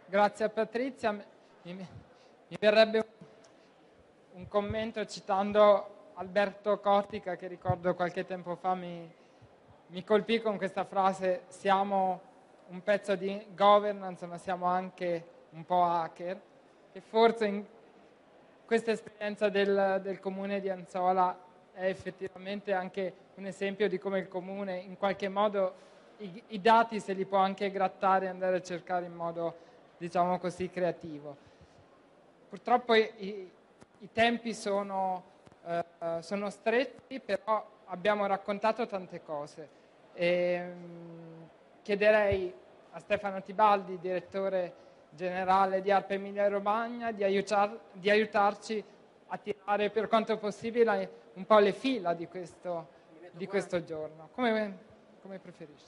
Grazie a Patrizia. Mi verrebbe un commento citando Alberto Cottica, che ricordo qualche tempo fa mi colpì con questa frase: siamo un pezzo di governance, ma siamo anche un po' hacker. E forse in questa esperienza del comune di Anzola è effettivamente anche un esempio di come il comune in qualche modo i dati se li può anche grattare e andare a cercare in modo, diciamo così, creativo. Purtroppo i tempi sono stretti, però abbiamo raccontato tante cose. Chiederei a Stefano Tibaldi, direttore generale di ARPA Emilia Romagna, di aiutarci a tirare per quanto possibile un po' le fila di questo giorno. Come preferisci?